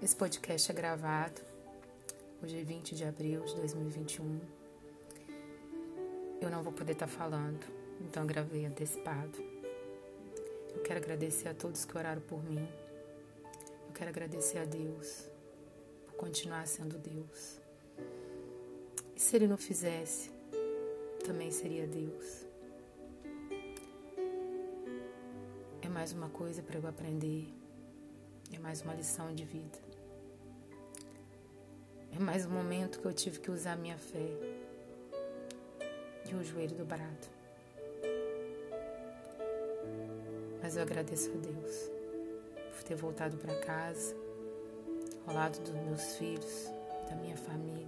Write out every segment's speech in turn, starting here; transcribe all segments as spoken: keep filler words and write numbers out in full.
Esse podcast é gravado. Hoje é vinte de abril de dois mil e vinte e um. Eu não vou poder estar falando, então eu gravei antecipado. Eu quero agradecer a todos que oraram por mim. Eu quero agradecer a Deus por continuar sendo Deus. E se Ele não fizesse, também seria Deus. É mais uma coisa para eu aprender. É mais uma lição de vida. É mais um momento que eu tive que usar minha fé e o joelho dobrado. Mas eu agradeço a Deus por ter voltado para casa, ao lado dos meus filhos, da minha família,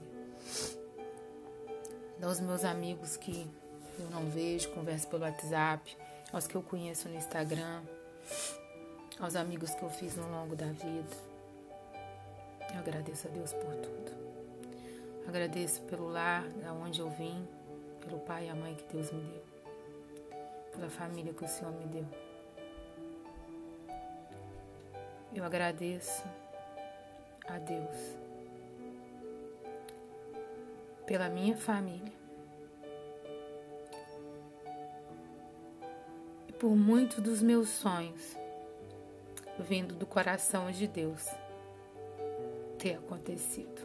dos meus amigos que eu não vejo, converso pelo WhatsApp, aos que eu conheço no Instagram, aos amigos que eu fiz no longo da vida. Eu agradeço a Deus por tudo. Agradeço pelo lar, da onde eu vim, pelo pai e a mãe que Deus me deu, pela família que o Senhor me deu. Eu agradeço a Deus pela minha família e por muitos dos meus sonhos vindo do coração de Deus ter acontecido.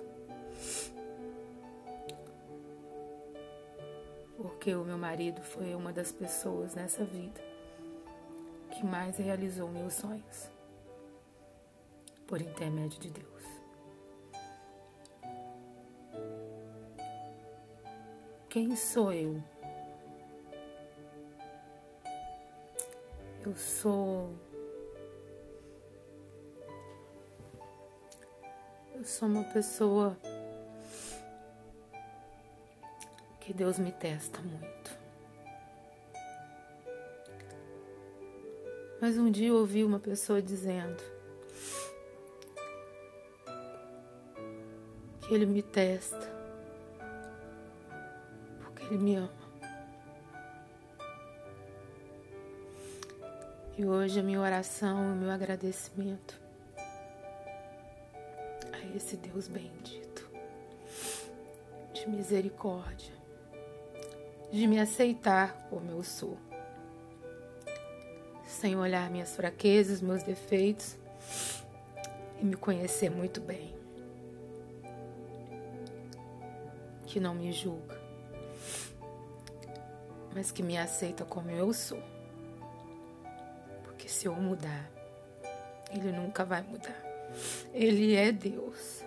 Porque o meu marido foi uma das pessoas nessa vida que mais realizou meus sonhos, por intermédio de Deus. Quem sou eu? Eu sou... Eu sou uma pessoa que Deus me testa muito. Mas um dia eu ouvi uma pessoa dizendo que Ele me testa porque Ele me ama. E hoje a minha oração, o meu agradecimento a esse Deus bendito, de misericórdia, de me aceitar como eu sou, sem olhar minhas fraquezas, meus defeitos e me conhecer muito bem, que não me julga, mas que me aceita como eu sou, porque se eu mudar, Ele nunca vai mudar. Ele é Deus.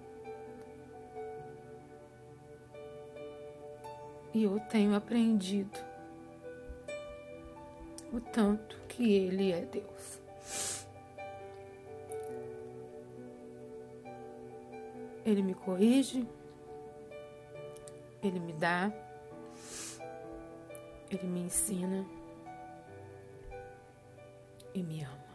E eu tenho aprendido o tanto que Ele é Deus. Ele me corrige, Ele me dá, Ele me ensina e me ama.